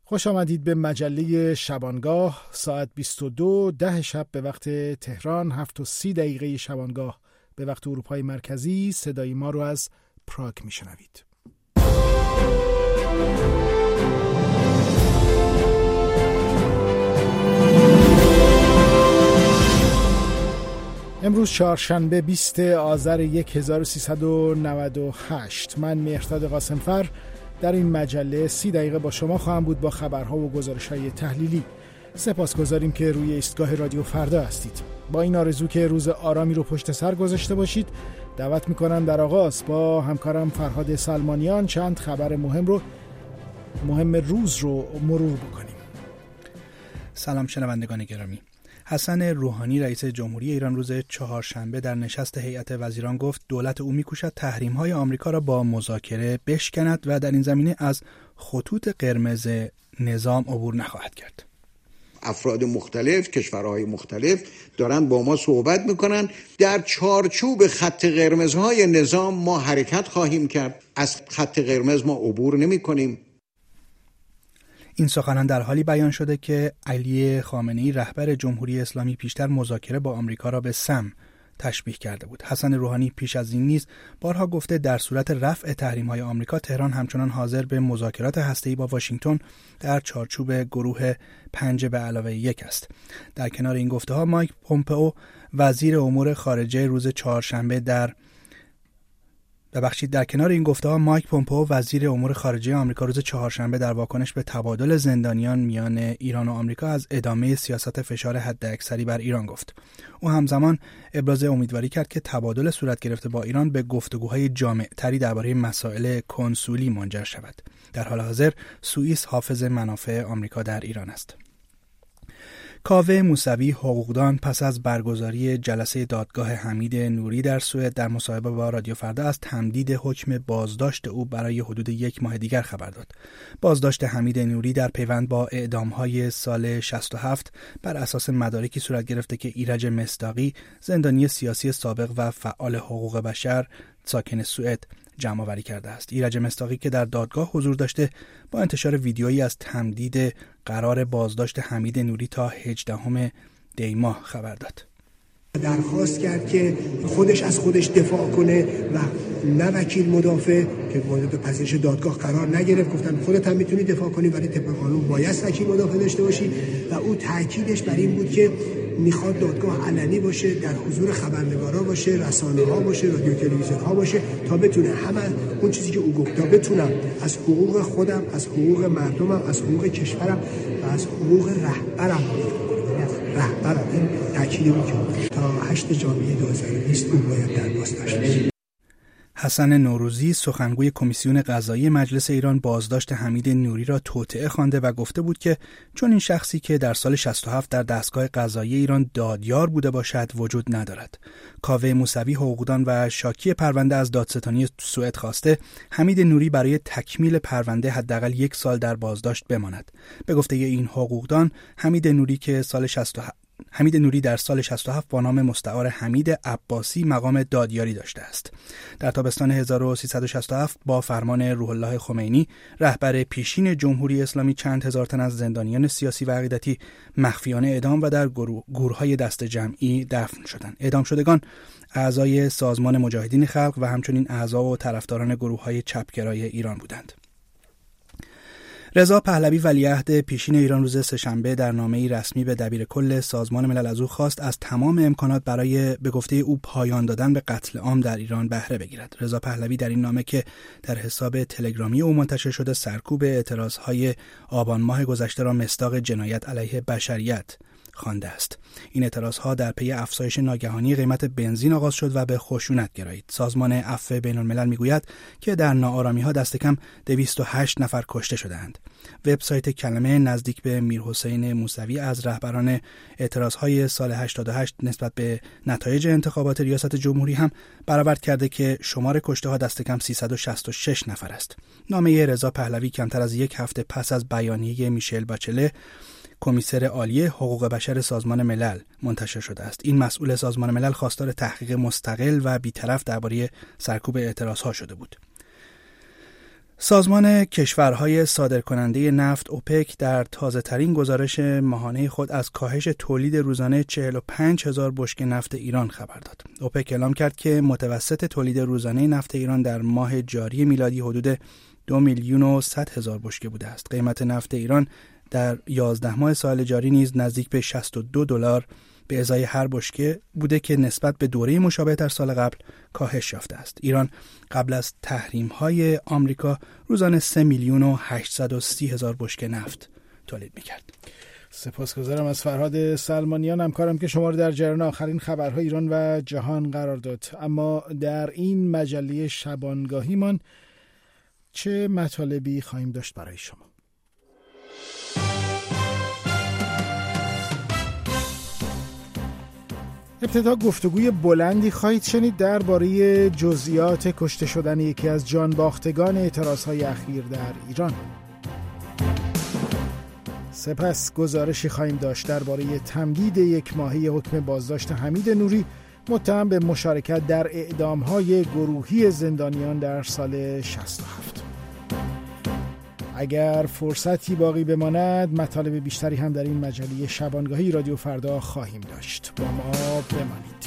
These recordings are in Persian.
خوش آمدید به مجله شبانگاه. ساعت 22:10 شب به وقت تهران، 7:30 شبانگاه به وقت اروپای مرکزی. صدای ما رو از پراگ میشنوید. امروز چهارشنبه 20 آذر 1398. من مهرداد قاسمفر در این مجله 30 دقیقه با شما خواهم بود با خبرها و گزارش‌های تحلیلی. سپاسگزاریم که روی ایستگاه رادیو فردا هستید. با این آرزو که روز آرامی رو پشت سر گذاشته باشید، دعوت میکنم در آغاز با همکارم فرهاد سلمانیان چند خبر مهم روز رو مرور بکنیم. سلام شنوندگان گرامی. حسن روحانی رئیس جمهوری ایران روز چهارشنبه در نشست هیئت وزیران گفت دولت او می‌کوشد تحریم‌های آمریکا را با مذاکره بشکند و در این زمینه از خطوط قرمز نظام عبور نخواهد کرد. افراد مختلف، کشورهای مختلف دارن با ما صحبت میکنن. در چارچوب خط قرمزهای نظام ما حرکت خواهیم کرد. از خط قرمز ما عبور نمی‌کنیم. این سخنان در حالی بیان شده که علی خامنه‌ای رهبر جمهوری اسلامی پیشتر مذاکره با آمریکا را به سم تشبیه کرده بود. حسن روحانی پیش از این نیز بارها گفته در صورت رفع تحریم‌های آمریکا تهران همچنان حاضر به مذاکرات هسته‌ای با واشنگتن در چارچوب گروه 5+1 است. در کنار این گفته‌ها مایک پومپئو وزیر امور خارجه روز چهارشنبه در کنار این گفته‌ها مایک پومپئو وزیر امور خارجه آمریکا روز چهارشنبه در واکنش به تبادل زندانیان میان ایران و آمریکا از ادامه سیاست فشار حداکثری بر ایران گفت. او همزمان ابراز امیدواری کرد که تبادل صورت گرفته با ایران به گفتگوهای جامع‌تری درباره مسائل کنسولی منجر شود. در حال حاضر سوئیس حافظ منافع آمریکا در ایران است. کاوه موسوی حقوقدان پس از برگزاری جلسه دادگاه حمید نوری در سوئد در مصاحبه با رادیو فردا از تمدید حکم بازداشت او برای حدود 1 ماه دیگر خبر داد. بازداشت حمید نوری در پیوند با اعدام‌های سال 67 بر اساس مدارکی صورت گرفته که ایرج مصداقی، زندانی سیاسی سابق و فعال حقوق بشر ساکن سوئد، جمع‌آوری کرده است. ایرج مصداقی که در دادگاه حضور داشته با انتشار ویدیویی از تمدید قرار بازداشت حمید نوری تا 18 دی ماه خبر داد. درخواست کرد که خودش از خودش دفاع کنه و نه وکیل مدافع که مورد پذیرش دادگاه قرار نگرفت. گفتن خودت هم میتونی دفاع کنی ولی طبق قانون باید وکیل مدافع داشته باشی و او تاکیدش بر این بود که میخواد دادگاه علنی باشه، در حضور خبرنگارا باشه، رسانه‌ها باشه، رادیو تلویزیون‌ها باشه تا بتونه همه اون چیزی که او گفت تا بتونم از حقوق خودم، از حقوق مردمم، از حقوق کشورم و از حقوق رهبرم این تأکید میکنم تا 8 ژانویه 2020 اون باید در بازداشت بشه. حسن نوروزی سخنگوی کمیسیون قضایی مجلس ایران بازداشت حمید نوری را توطئه خوانده و گفته بود که چون این شخصی که در سال 67 در دستگاه قضایی ایران دادیار بوده باشد وجود ندارد. کاوه موسوی حقوقدان و شاکی پرونده از دادستانی سوئد خواسته حمید نوری برای تکمیل پرونده حداقل 1 سال در بازداشت بماند. به گفته این حقوقدان حمید نوری در سال 67 با نام مستعار حمید عباسی مقام دادیاری داشته است. در تابستان 1367 با فرمان روح الله خمینی رهبر پیشین جمهوری اسلامی چند هزار تن از زندانیان سیاسی و عقیدتی مخفیانه اعدام و در گورهای دست جمعی دفن شدند. اعدام شدگان اعضای سازمان مجاهدین خلق و همچنین اعضا و طرفداران گروه‌های چپگرای ایران بودند. رضا پهلوی ولیعهد پیشین ایران روز سه‌شنبه در نامه‌ای رسمی به دبیرکل سازمان ملل از او خواست از تمام امکانات برای به گفته او پایان دادن به قتل عام در ایران بهره بگیرد. رضا پهلوی در این نامه که در حساب تلگرامی او منتشر شده سرکوب اعتراضهای آبان ماه گذشته را مصداق جنایت علیه بشریت خوانده است. این اعتراضها در پی افزایش ناگهانی قیمت بنزین آغاز شد و به خشونت گرایید. سازمان عفو بین‌الملل میگوید که در ناآرامی‌ها دست کم 208 نفر کشته شدند. وبسایت کلمه نزدیک به میرحسین موسوی از رهبران اعتراضهای سال 88 نسبت به نتایج انتخابات ریاست جمهوری هم برآورد کرده که شمار کشته‌ها دست کم 366 نفر است. نامه رضا پهلوی کمتر از 1 هفته پس از بیانیه میشل باچله کمیسر عالی حقوق بشر سازمان ملل منتشر شده است. این مسئول سازمان ملل خواستار تحقیق مستقل و بی‌طرف درباره سرکوب اعتراضها شده بود. سازمان کشورهای صادرکننده نفت اوپک در تازه‌ترین گزارش ماهانه خود از کاهش تولید روزانه 45,000 بشکه نفت ایران خبر داد. اوپک اعلام کرد که متوسط تولید روزانه نفت ایران در ماه جاری میلادی حدود 2,100,000 بشکه بوده است. قیمت نفت ایران در 11 ماه سال جاری نیز نزدیک به $62 به ازای هر بشکه بوده که نسبت به دوره مشابه در سال قبل کاهش یافته است. ایران قبل از تحریم‌های آمریکا روزانه 3,830,000 بشکه نفت تولید می‌کرد. سپاسگزارم از فرهاد سلمانیان، همکارم که شما رو در جریان آخرین خبرهای ایران و جهان قرار داد. اما در این مجله شبانگاهیمان چه مطالبی خواهیم داشت برای شما؟ ابتدا گفتگوی بلندی خواهید شنید درباره جزئیات کشته شدن یکی از جانباختگان اعتراضهای اخیر در ایران. سپس گزارشی خواهیم داشت درباره تمدید یک ماهه حکم بازداشت حمید نوری متهم به مشارکت در اعدام‌های گروهی زندانیان در سال 67. اگر فرصتی باقی بماند مطالب بیشتری هم در این مجله شبانگاهی رادیو فردا خواهیم داشت. با ما بمانید.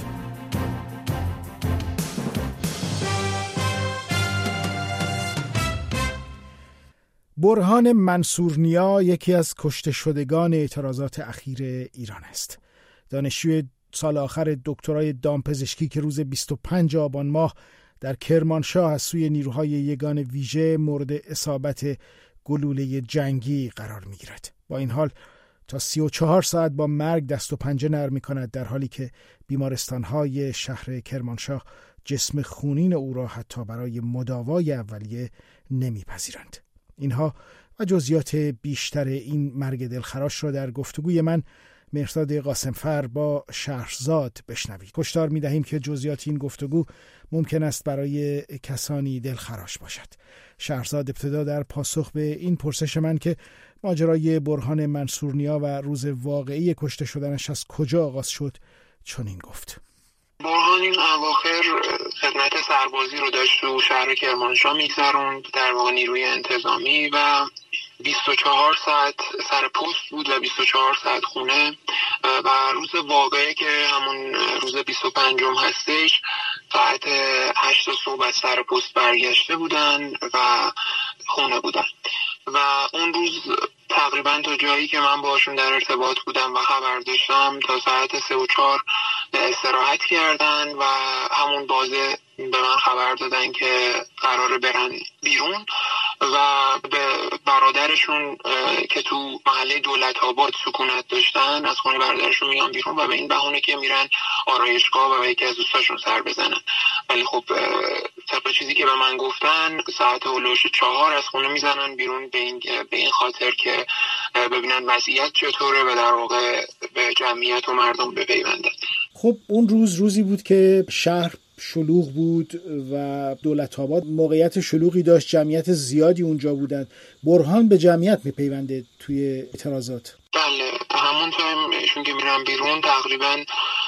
برهان منصورنیا یکی از کشته شدگان اعتراضات اخیر ایران است. دانشجوی سال آخر دکترای دامپزشکی که روز 25 آبان ماه در کرمانشاه از سوی نیروهای یگان ویژه مورد اصابت گلوله جنگی قرار می‌گیرد. با این حال تا 34 ساعت با مرگ دست و پنجه نرم می‌کند، در حالی که بیمارستان‌های شهر کرمانشاه جسم خونین او را حتی برای مداوای اولیه نمی‌پذیرند. اینها و جزئیات بیشتر این مرگ دلخراش را در گفتگوی من مهرداد قاسمفر با شهرزاد بشنوید. هشدار می‌دهیم که جزئیات این گفتگو ممکن است برای کسانی دلخراش باشد. شهرزاد ابتدا در پاسخ به این پرسش من که ماجرای برهان منصورنیا و روز واقعی کشته شدنش از کجا آغاز شد چنین گفت. برهان این اواخر خدمت سربازی رو داشت تو شهر کرمانشاه میگذروند، در واقع نیروی انتظامی، و 24 ساعت سر پست بود و 24 ساعت خونه. و روز واقعی که همون روز 25م هستش ساعت 8 صبح از سر پست برگشته بودن و خونه بودن و اون روز تقریبا تا جایی که من باشون در ارتباط بودم و خبر داشتم تا ساعت 3 و 4 استراحت کردن و همون بازه به من خبر دادن که قراره برن بیرون و به برادرشون که تو محله دولت‌آباد سکونت داشتن از خونه برادرشون میان بیرون و به این بهونه که میرن آرایشگاه و به یکی از دوستاشون سر بزنن. ولی خب طبق چیزی که به من گفتن ساعت هلوش 4 از خونه میزنن بیرون به این خاطر که ببینن وضعیت چطوره و در واقع به جمعیت و مردم بپیوندن. خب اون روزی بود که شهر شلوغ بود و دولت‌آباد موقعیت شلوغی داشت، جمعیت زیادی اونجا بودند. برهان به جمعیت میپیونده توی اعتراضات. بله، همون تایم ایشون که میرن بیرون تقریبا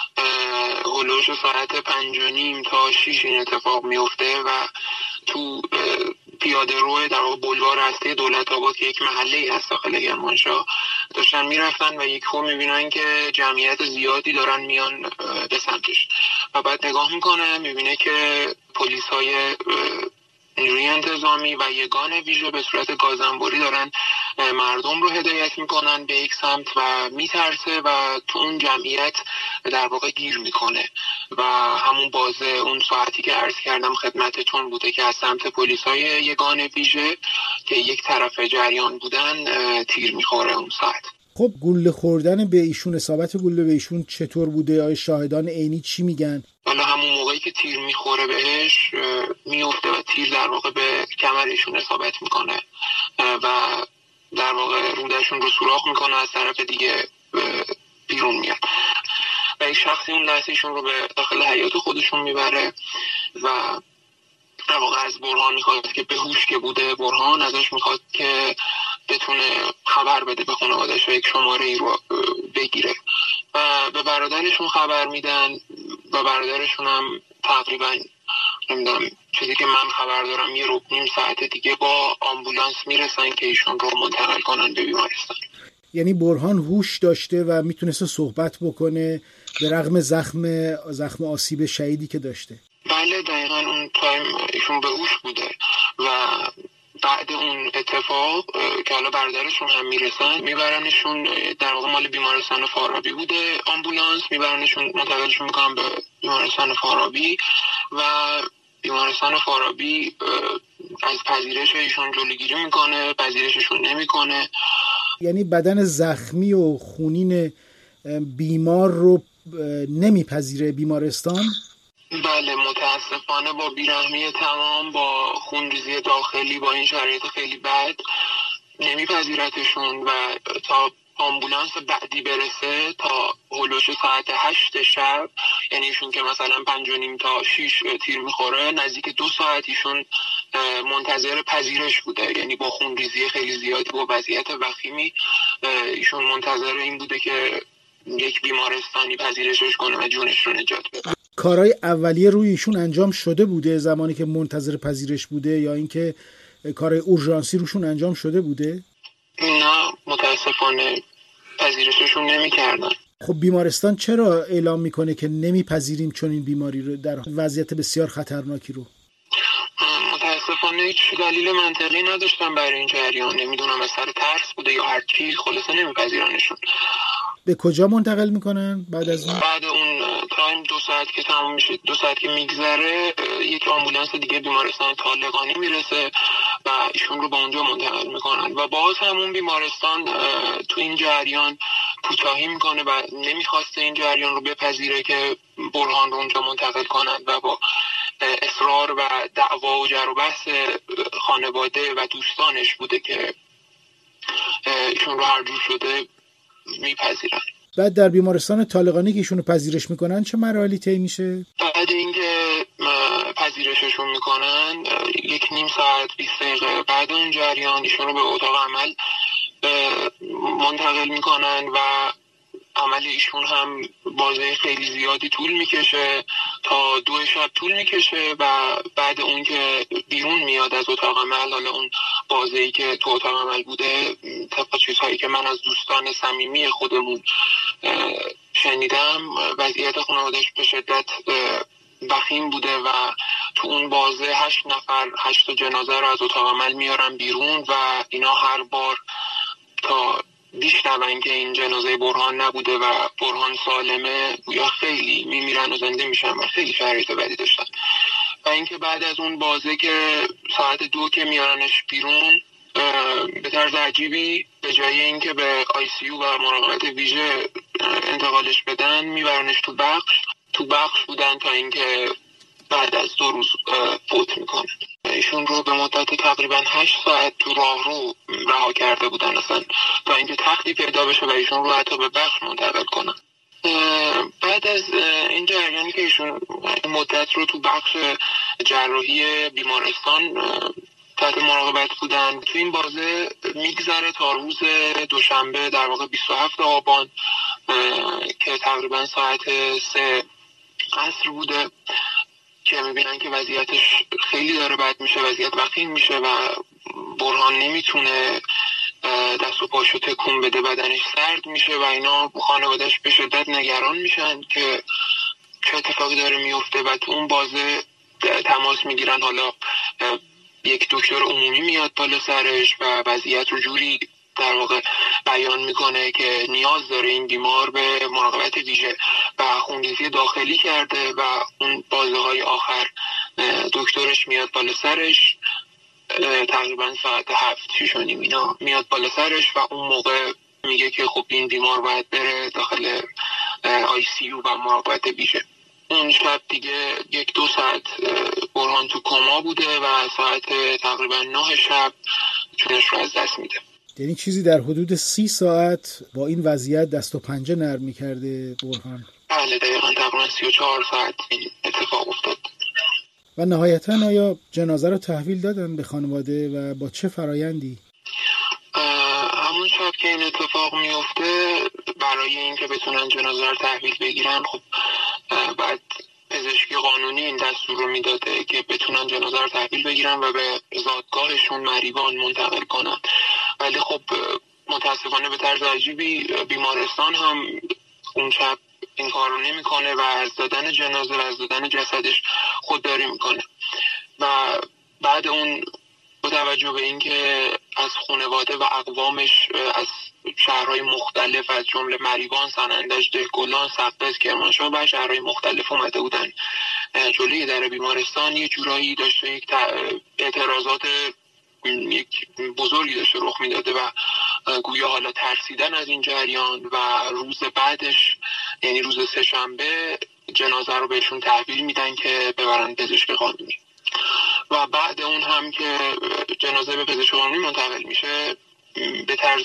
هلوش ساعت 5:30 تا 6 این اتفاق میفته و تو پیاده رو در بلوار هسته دولت‌آباد که یک محله‌ای هست داخل کرمانشاه داشتن میرفتن و یکو میبینن که جمعیت زیادی دارن میان به سمتش و بعد نگاه میکنه میبینه که پلیس‌های نیروی انتظامی و یگان ویژه به صورت گازنبوری دارن مردم رو هدایت میکنن به یک سمت و میترسه و تو اون جمعیت در واقع گیر میکنه و همون بازه اون ساعتی که عرض کردم خدمتتون بوده که از سمت پلیس‌های یگان ویژه که یک طرف جریان بودن تیر میخوره اون ساعت. خب گلوله خوردن به ایشون، اصابت گلوله به ایشون چطور بوده؟ آیا شاهدان عینی چی میگن؟ حالا همون موقعی که تیر میخوره بهش میفته و تیر در واقع به کمر ایشون اصابت میکنه و در واقع رودشون رو سوراخ میکنه، از طرف دیگه بیرون میاد و یک شخصی اون لحظه ایشون رو به داخل حیاط خودشون میبره و در واقع از برهان میخواد که به هوش که بوده برهان ازش میخواد که بتونه خبر بده به خانواده‌اش و یک شماره ای رو بگیره و به برادرشون خبر میدن و برادرشون هم تقریبا نمیدونم چیزی که من خبر دارم یه نیم ساعت دیگه با آمبولانس میرسن که ایشون رو منتقل کنن به بیمارستان. یعنی برهان هوش داشته و میتونسته صحبت بکنه به رغم زخم آسیب شدیدی که داشته؟ بله دقیقاً اون تایم ایشون به هوش بوده و بعد اون اتفاق که حالا برادرشون هم میرسن میبرنشون، در واقع مال بیمارستان فارابی بوده آمبولانس، میبرنشون منتقلشون میکنن به بیمارستان فارابی و بیمارستان فارابی از پذیرش ایشون جلوگیری میکنه، پذیرششون نمیکنه. یعنی بدن زخمی و خونین بیمار رو نمیپذیره بیمارستان؟ بله متاسفانه با بیرحمی تمام، با خونریزی داخلی، با این شرایط خیلی بد نمیپذیرتشون و تا آمبولانس بعدی برسه، تا هلوش ساعت 8 شب، یعنی ایشون که مثلا 5:30 تا 6 تیر میخوره، نزدیک 2 ساعت ایشون منتظر پذیرش بوده. یعنی با خونریزی خیلی زیادی، با وضعیت وخیمی، ایشون منتظر این بوده که یک بیمارستانی پذیرشش کنه و جونش رو نجات بده. کارهای اولیه روی ایشون انجام شده بوده زمانی که منتظر پذیرش بوده، یا اینکه کارهای اورژانسی روشون انجام شده بوده؟ نه متاسفانه پذیرششون نمی‌کردن. خب بیمارستان چرا اعلام میکنه که نمیپذیریم چون این بیماری رو در وضعیت بسیار خطرناکی رو؟ متاسفانه هیچ دلیل منطقی نداشتن برای این جریان، نمیدونم از سر ترس بوده یا هر چی، خلاصه نمیپذیرنشون. به کجا منتقل میکنن بعد از اون؟ بعد اون تایم 2 ساعت که تمام میشه، 2 ساعت که میگذره، یک آمبولانس دیگه بیمارستان طالقانی میرسه و ایشون رو به اونجا منتقل میکنن و باز همون بیمارستان تو این جریان کوتاهی میکنه و نمیخواسته این جریان رو بپذیره که برهان رو اونجا منتقل کنن و با اصرار و دعوا و جر و بحث خانواده و دوستانش بوده که ایشون رو هر جور شده میپذیرن. بعد در بیمارستان طالقانی که ایشونو پذیرش میکنن چه مراحلی طی میشه؟ بعد اینکه پذیرششون میکنن 1.5 ساعت 20 دقیقه بعد اون جریان ایشون رو به اتاق عمل منتقل میکنن و عمل ایشون هم بازه خیلی زیادی طول میکشه، تا 2 شب طول میکشه و بعد اون که بیرون میاد از اتاق عمل، حالا اون بازه‌ای که تو اتاق عمل بوده، طبق چیزهایی که من از دوستان صمیمی خودمون شنیدم، وضعیت خانواده‌اش به شدت وخیم بوده و تو اون بازه 8 نفر 8 جنازه رو از اتاق عمل میارن بیرون و اینا هر بار تا بیشترن که این جنازه برهان نبوده و برهان سالمه یا خیلی میمیرن و زنده میشن و خیلی شرایط بدی داشتن. و اینکه بعد از اون بازه که ساعت 2 که میارنش بیرون، به طرز عجیبی به جای اینکه به ICU و مراقبت ویژه انتقالش بدن، میبرنش تو بخش بودن تا اینکه بعد از 2 روز فوت میکنه. ایشون رو به مدت تقریبا 8 ساعت تو راهرو رها کرده بودن اصلا تا اینکه تختی پیدا بشه و ایشون رو حتی به بخش منتقل کنن. بعد از این جریانی که ایشون مدت رو تو بخش جراحی بیمارستان تحت مراقبت بودن، تو این بازه میگذره تا روز دوشنبه، در واقع 27 آبان که تقریبا ساعت 3 عصر بوده که میبینن که وضعیتش خیلی داره بد میشه، وضعیت وخیم میشه و برهان نمیتونه دست و پاشو تکون بده، بدنش سرد میشه و اینا خانواده‌اش به شدت نگران میشن که چه اتفاقی داره میفته و تو اون بازه تماس میگیرن. حالا یک دکتر عمومی میاد بالا سرش و وضعیت رو جوری در واقع بیان میکنه که نیاز داره این بیمار به مراقبت ویژه و خونریزی داخلی کرده و اون بازه های آخر دکترش میاد بالا سرش، تقریبا ساعت 7-6 اینا میاد بالا سرش و اون موقع میگه که خب این بیمار باید بره داخل ICU و مراقبت ویژه. اون شب دیگه 1-2 ساعت برهان تو کما بوده و ساعت تقریبا 9 شب جونش رو از دست میده. یعنی چیزی در حدود 30 ساعت با این وضعیت دست و پنجه نرم می‌کرده برهان؟ بله دقیقاً تقریبا 34 ساعت این اتفاق افتاد. و نهایتاً آیا جنازه رو تحویل دادن به خانواده و با چه فرایندی؟ همون شب که این اتفاق میفته، برای اینکه بتونن جنازه رو تحویل بگیرن، خب بعد پزشکی قانونی این دستور رو میداده که بتونن جنازه رو تحویل بگیرن و به زادگاهشون مریوان منتقل کنن. ولی خب متاسفانه به طرز عجیبی بیمارستان هم اون شب این کار رو نمیکنه و از دادن جنازه و از دادن جسدش خودداری میکنه. و بعد اون با توجه به اینکه از خانواده و اقوامش از شهرهای مختلف از جمله مریوان، سنندج، دهگلان، سقز، کرمانشاه و شهرهای مختلف اومده بودن جلوی در بیمارستان، یه جورایی داشته یک اعتراضات یک بزرگی داشته رخ میداده و گویا حالا ترسیدن از این جریان و روز بعدش یعنی روز سه‌شنبه جنازه رو بهشون تحویل میدن که ببرن پزشک قانونی. و بعد اون هم که جنازه به پزشک قانونی منتقل میشه به طرز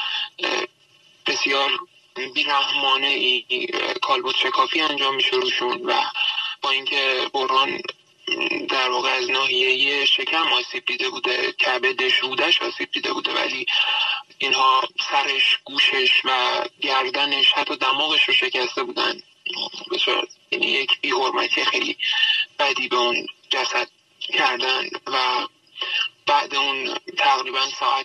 بسیار بی‌رحمانه‌ای کالبد شکافی انجام میشه روشون و با اینکه برهان در واقع از ناحیه شکم آسیب دیده بوده، کبدش، رودش آسیب دیده بوده، ولی اینها سرش، گوشش و گردنش حتی دماغش رو شکسته بودن. بسیار یعنی یک بی‌حرمتی خیلی بدی به اون جسد کردن. و بعد اون تقریبا ساعت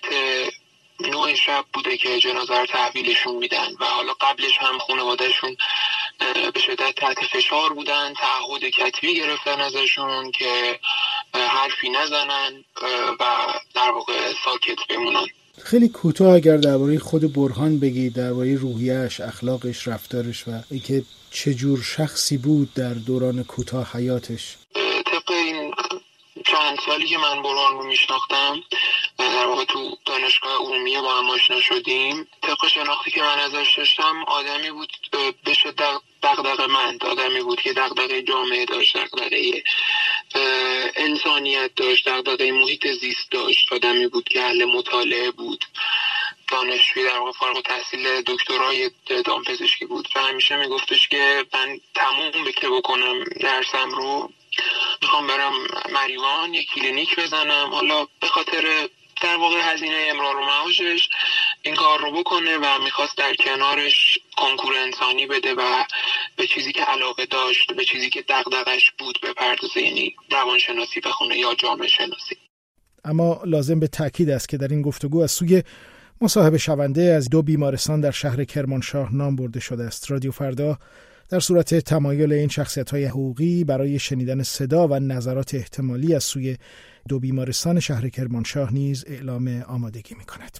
9 شب بوده که جنازه رو تحویلشون میدن و حالا قبلش هم خانوادهشون به شدت تحت فشار بودن، تعهد کتبی گرفتن ازشون که حرفی نزنن و در واقع ساکت بمونن. خیلی کوتاه اگر درباره خود برهان بگید، درباره روحیه‌اش، اخلاقش، رفتارش و اینکه چه جور شخصی بود در دوران کوتاه حیاتش. طبق این چند سالی که من برهان رو میشناختم، در واقع تو دانشگاه عمومی با هم آشنا شدیم، طبق شناختی که من ازش داشتم آدمی بود به شدت دغدغه‌مند، آدمی بود که دغدغه جامعه داشت، دغدغه انسانیت داشت، دغدغه محیط زیست داشت، آدمی بود که اهل مطالعه بود، دانشجوی در واقع فارغ التحصیل دکترای دامپزشکی بود و همیشه میگفتش که من تموم که بکنم درسم رو میخوام برم مریوان یک کلینیک بزنم، حالا به خاطر در واقع هزینه امرار و معاشش این کار رو بکنه و میخواست در کنارش کنکور انسانی بده و به چیزی که علاقه داشت، به چیزی که دغدغش بود بپردازه، یعنی روانشناسی بخونه یا جامعه شناسی. اما لازم به تأکید است که در این گفتگو از سوی مصاحبه شونده از 2 بیمارستان در شهر کرمانشاه نام برده شده است. رادیو فردا در صورت تمایل این شخصیت‌های حقوقی برای شنیدن صدا و نظرات احتمالی از سوی 2 بیمارستان شهر کرمانشاه نیز اعلام آمادگی می‌کند.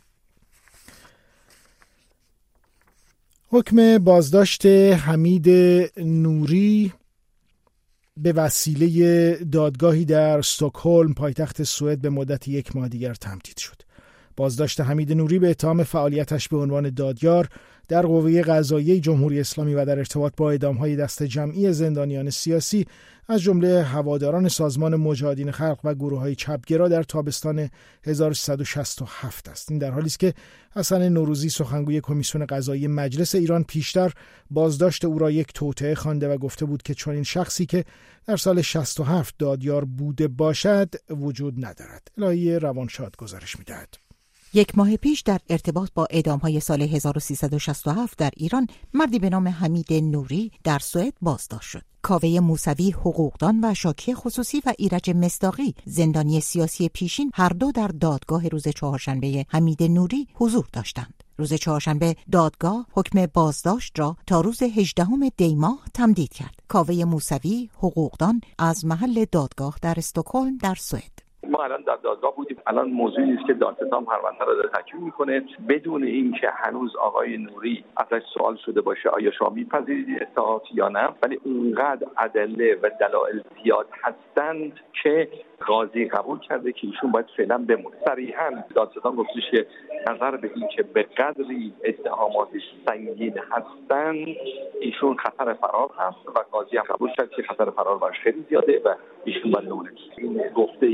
حکم بازداشت حمید نوری به وسیله دادگاهی در استکهلم پایتخت سوئد به مدت 1 ماه دیگر تمدید شد. بازداشت حمید نوری به اتهام فعالیتش به عنوان دادیار در قوه قضاییه جمهوری اسلامی و در ارتباط با اعدام‌های دست جمعی زندانیان سیاسی از جمله هواداران سازمان مجاهدین خلق و گروه‌های چپگرا در تابستان 1367 است. این در حالی است که حسن نوروزی سخنگوی کمیسیون قضایی مجلس ایران پیشتر بازداشت او را یک توطئه خوانده و گفته بود که چنین شخصی که در سال 67 دادیار بوده باشد وجود ندارد. الهی روانشاد گزارش می‌دهد. 1 ماه پیش در ارتباط با اعدام‌های سال 1367 در ایران مردی به نام حمید نوری در سوئد بازداشت شد. کاوه موسوی حقوقدان و شاکی خصوصی و ایرج مصداقی زندانی سیاسی پیشین هر دو در دادگاه روز چهارشنبه حمید نوری حضور داشتند. روز چهارشنبه دادگاه حکم بازداشت را تا روز 18 دی ماه تمدید کرد. کاوه موسوی حقوقدان از محل دادگاه در استکهلم در سوئد. ما الان در دادگاه بودیم. الان موضوعی است که دادستان پرونده را داره تکمیل میکنه بدون اینکه هنوز آقای نوری ازش سوال شده باشه آیا شما میپذیرید اتهامات یا نه، ولی اونقدر ادله و دلایل زیاد هستند که قاضی قبول کرده که ایشون باید فعلا بمونه. صریحا دادستان گفتش که نظر به این که به قدری اتهاماتش سنگین هستند ایشون خطر فرار هست و قاضی هم قبول کرد که خطر فرار براش خیلی زیاده و ایشون باید بمونه. این گفته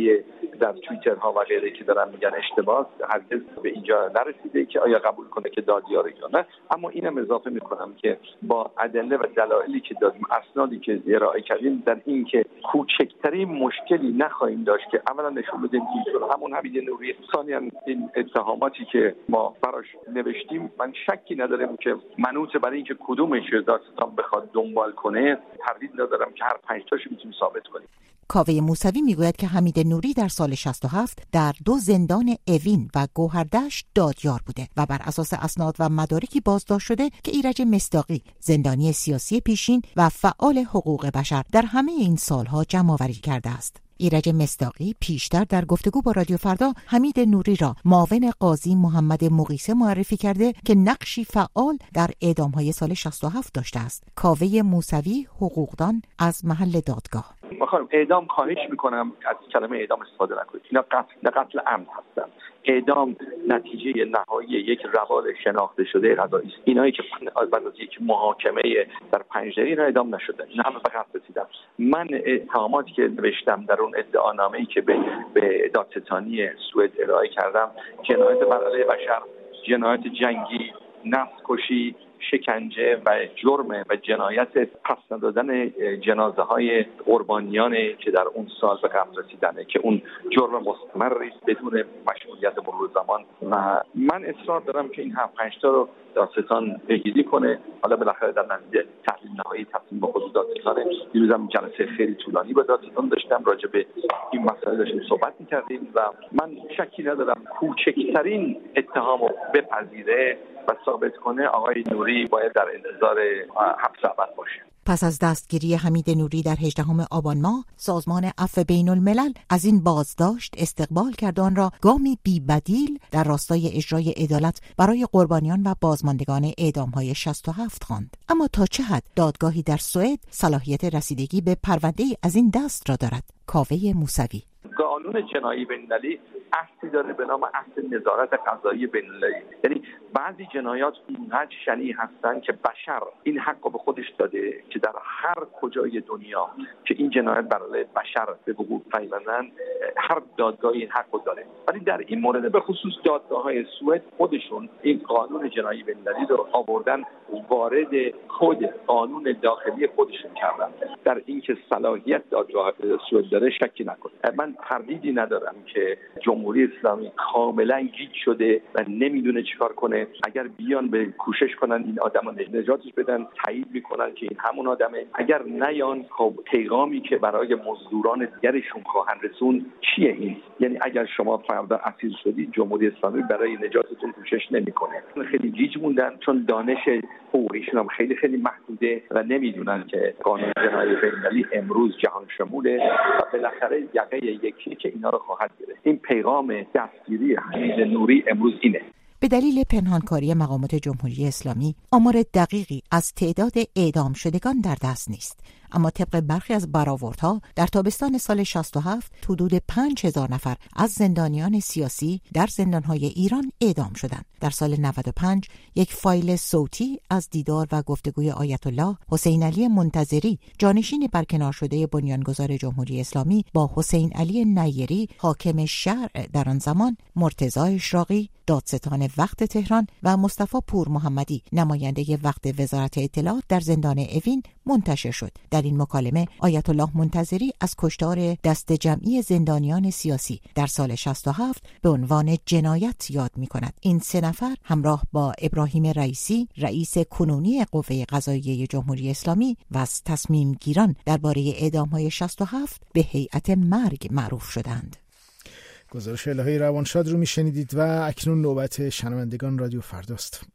در توییترها و غیره که دارن میگن اشتباه، هرگز به اینجا نرسیده که آیا قبول کنه که دادیار یا نه. اما اینم اضافه میکنم که با ادله و دلایلی که دادیم، اسنادی که ارائه کردیم، در این که کوچکترین مشکلی نخواهیم داشت که اولا نشون بدیم که همون حمید نوری، ثانیاً این اتهاماتی که ما براش نوشتیم، من شکی ندارم که منوط برای اینکه کدومش دادستان بخواد دنبال کنه، تردید ندارم که هر 5 تاشو میتونیم ثابت کنیم. کاوه موسوی میگوید که حمید نوری در سال 67 در 2 زندان اوین و گوهردشت دادیار بوده و بر اساس اسناد و مدارکی بازداشت شده که ایرج مصداقی، زندانی سیاسی پیشین و فعال حقوق بشر، در همه این سالها جمع‌آوری کرده است. ایرج مصداقی پیشتر در گفتگو با رادیو فردا حمید نوری را معاون قاضی محمد مقیسه معرفی کرده که نقشی فعال در اعدام‌های سال 67 داشته است. کاوه موسوی، حقوقدان، از محل دادگاه: خانم، اعدام خواهش میکنم از کلمه اعدام استفاده نکنید. اینا قتل عمد هستن. اعدام نتیجه نهایی یک روال شناخته شده قضایی است. اینایی که بعد از یک محاکمه در 5 دقیقه اعدام نشده، این همه به قتل رسیدن. من اتهاماتی که نوشتم در اون ادعانامه‌ای که به دادستانی سوئد ارائه کردم، جنایت بر علیه بشر، جنایت جنگی، نسل‌کشی، شکنجه و جرم و جنایت پس ندادن جنازه های قربانیان که در اون سال به قتل رسیدنه که اون جرم مستمری است بدون مشمولیت مرور زمان. و من اصرار دارم که این 7-5 تا رو دادستان پیگیری کنه. حالا بالاخره در نتیجه تحلیل نهایی تصمیم به خود دادستانه. دیروزم جلسه خیلی طولانی با دادستان داشتم، راجع به این مسائل داشتیم صحبت می‌کردیم و من شکی ندارم کوچکترین اتهامو بپذیره و ثابت کنه آقای نوری باید در انتظار حبس ابد باشه. پس از دستگیری حمید نوری در 18 آبان ماه، سازمان عفو بین الملل از این بازداشت استقبال کرد، آن را گامی بی‌بدیل در راستای اجرای عدالت برای قربانیان و بازماندگان اعدام‌های 67 خواند. اما تا چه حد دادگاهی در سوئد صلاحیت رسیدگی به پرونده‌ای از این دست را دارد؟ کاوه موسوی: قانون جنایی بین‌المللی اصلی داره به نام اصل نظارت قضایی بین‌المللی. یعنی بعضی جنایات اونقدر شنیع هستن که بشر این حق رو به خودش داده که در هر کجای دنیا که این جنایت بر علیه بشر به وقوع پیوندن، هر دادگاهی این حق رو داره. ولی در این مورد به خصوص دادگاه‌های سوئد خودشون این قانون جنایی بین‌المللی رو آوردن وارد کد قانون داخلی خودشون کردن. در اینکه صلاحیت دادگاه سوئد داره شکی نکنه. من تردیدی ندارم که جمهوری اسلامی کاملا گیج شده و نمیدونه چیکار کنه. اگر بیان به کوشش کنن این آدمو نجاتش بدن، تایید میکنن که این همون آدمه. اگر نیان، خب پیغامی که برای مزدوران دیگرشون خواهند رسون چیه این؟ یعنی اگر شما فردا اسیر شدید، جمهوری اسلامی برای نجاتتون کوشش نمیکنه. خیلی گیج موندن چون دانش حقوقیشون هم خیلی خیلی محدوده و نمیدونن که قانون جنایی بین‌المللی امروز جهان شموله و بالاخره یقه یکی که اینا رو خواهد گرفت. این پیغام دستگیری حمید نوری امروز اینه. به دلیل پنهانکاری مقامات جمهوری اسلامی، آمار دقیقی از تعداد اعدام شدگان در دست نیست. اما طبق برخی از برآوردها در تابستان سال 67 حدود 5000 نفر از زندانیان سیاسی در زندانهای ایران اعدام شدند. در سال 95 یک فایل صوتی از دیدار و گفتگوی آیت الله حسین علی منتظری، جانشین برکنار شده بنیانگذار جمهوری اسلامی، با حسین علی نیری، حاکم شرع در آن زمان، مرتضی اشراقی، دادستان وقت تهران و مصطفی پور محمدی، نماینده وقت وزارت اطلاعات در زندان اوین منتشر شد. در این مکالمه آیت الله منتظری از کشتار دست جمعی زندانیان سیاسی در سال 67 به عنوان جنایت یاد می‌کند. این 3 نفر همراه با ابراهیم رئیسی، رئیس کنونی قوه قضاییه جمهوری اسلامی و از تصمیم گیران درباره اعدام‌های 67 به هیئت مرگ معروف شدند. گزارش الهی روانشاد رو میشنیدید و اکنون نوبت شنوندگان رادیو فرداست.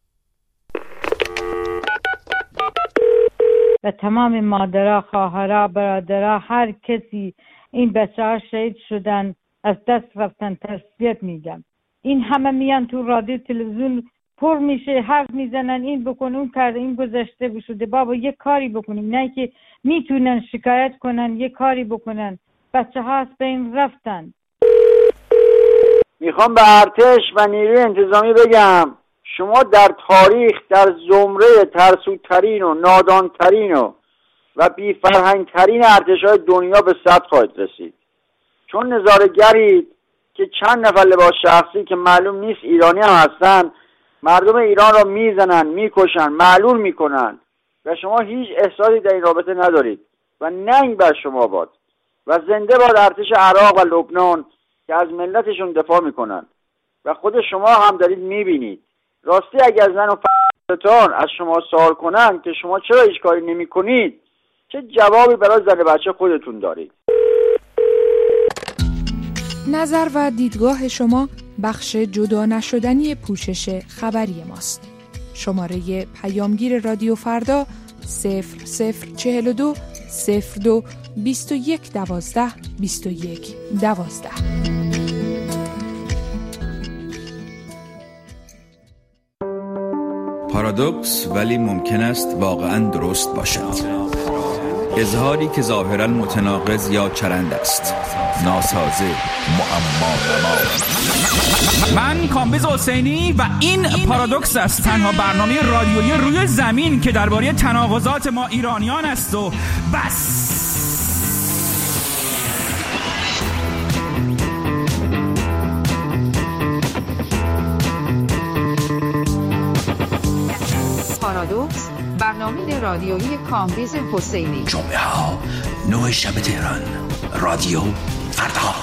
و تمام مادرها، خواهرها، برادرها، هر کسی این بچه‌ها شهید شدن، از دست رفتن، تسلیت میگم. این همه میان تو رادیو تلویزیون پر میشه، حرف میزنن این بکن اون کرده، این گذشته بشده. بابا یک کاری بکنیم، نه که میتونن شکایت کنن، یک کاری بکنن. بچه‌ها از بین رفتن. میخوام به ارتش و نیروی انتظامی بگم شما در تاریخ در زمره ترسوترین و نادانترین و بی‌فرهنگترین ارتش‌های دنیا به ثبت خواهید رسید. چون نظاره‌گرید که چند نفر لباس شخصی که معلوم نیست ایرانی هم هستن مردم ایران را میزنن، میکشن، معلول میکنن و شما هیچ احساسی در این رابطه ندارید و ننگ بر شما باد و زنده باد ارتش عراق و لبنان که از ملتشون دفاع میکنن و خود شما هم دارید میبینید. راستی اگر زن و فرزندتان از شما سوال کنن که شما چرا هیچ کاری نمیکنید، چه جوابی برای زن بچه خودتون دارید؟ نظر و دیدگاه شما بخش جدا نشدنی پوشش خبری ماست. شماره پیامگیر رادیو فردا 0042 02 21 12 21 12. پارادوکس ولی ممکن است واقعاً درست باشد. اظهاری که ظاهراً متناقض یا چرند است. ناسازه، معما. من کامبیز حسینی و این پارادوکس است، تنها برنامه رادیویی روی زمین که درباره تناقضات ما ایرانیان است و بس. پارادوکس، برنامه رادیویی کامبیز حسینی. جمعه ها 9 شب تهران، رادیو فردا.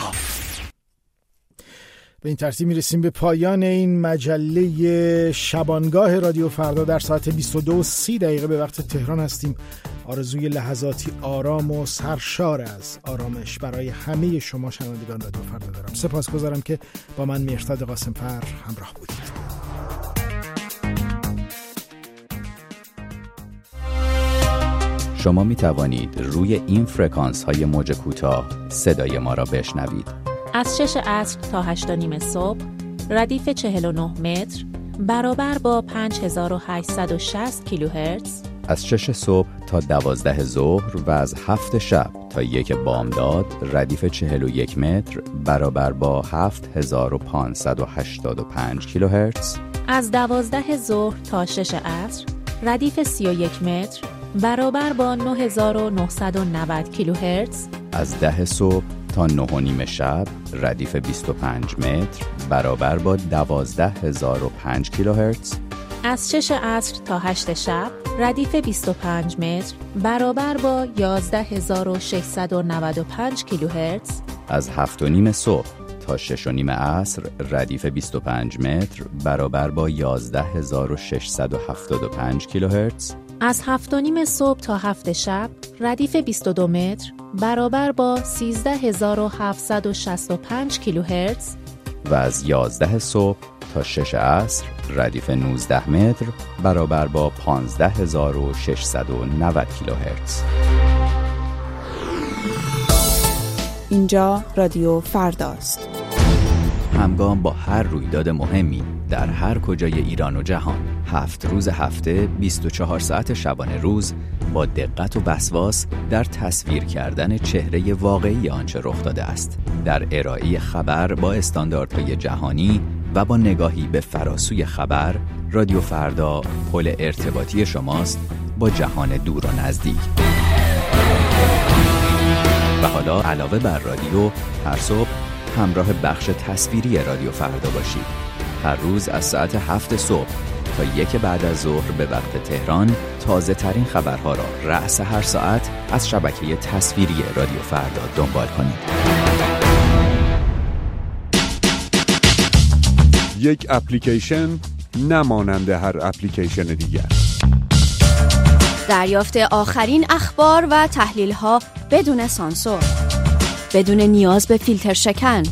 به این ترتیب میرسیم به پایان این مجله شبانگاه رادیو فردا. در ساعت 22:30 به وقت تهران هستیم. آرزوی لحظاتی آرام و سرشار از آرامش برای همه شما شنوندگان رادیو فردا دارم. سپاسگزارم که با من مهرداد قاسمفر همراه بودید. شما می توانید روی این فرکانس های موج کوتاه صدای ما را بشنوید. از 6 عصر تا 8:30 صبح، ردیف 49 متر برابر با 5860 کیلوهرتز. از 6 صبح تا 12 ظهر و از 7 شب تا 1 بامداد، ردیف 41 متر برابر با 7585 کیلوهرتز. از 12 ظهر تا 6 عصر، ردیف 31 متر برابر با 9990 کیلوهرتز. از 10 صبح تا 9:30 شب، ردیف 25 متر برابر با 12005 کیلوهرتز. از 6 عصر تا 8 شب، ردیف 25 متر برابر با 11695 کیلوهرتز. از 7:30 صبح تا 6:30 عصر، ردیف 25 متر برابر با 11675 کیلوهرتز. از 7:30 صبح تا 7 شب، ردیف 22 متر برابر با 13765 کیلوهرتز. و از 11 صبح تا 6 عصر، ردیف 19 متر برابر با 15690 کیلوهرتز. اینجا رادیو فرداست. همگام با هر رویداد مهمی در هر کجای ایران و جهان، 7 روز هفته، 24 ساعت شبانه روز، با دقت و وسواس در تصویر کردن چهره واقعی آنچه رخ داده است، در ارائه خبر با استانداردهای جهانی و با نگاهی به فراسوی خبر، رادیو فردا پل ارتباطی شماست با جهان دور و نزدیک. و حالا علاوه بر رادیو، هر صبح همراه بخش تصویری رادیو فردا باشید. هر روز از ساعت 7 صبح تا 1 بعد از ظهر به وقت تهران، تازه ترین خبرها را رأس هر ساعت از شبکه تصویری رادیو فردا دنبال کنید. یک اپلیکیشن نمانند هر اپلیکیشن دیگر. دریافت آخرین اخبار و تحلیل‌ها بدون سانسور، بدون نیاز به فیلتر شکن،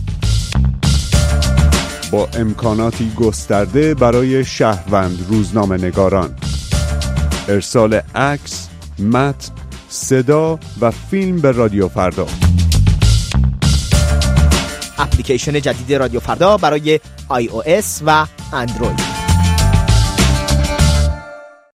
با امکاناتی گسترده برای شهروند روزنامه نگاران، ارسال عکس، متن، صدا و فیلم به رادیو فردا. اپلیکیشن جدید رادیو فردا برای iOS و اندروید.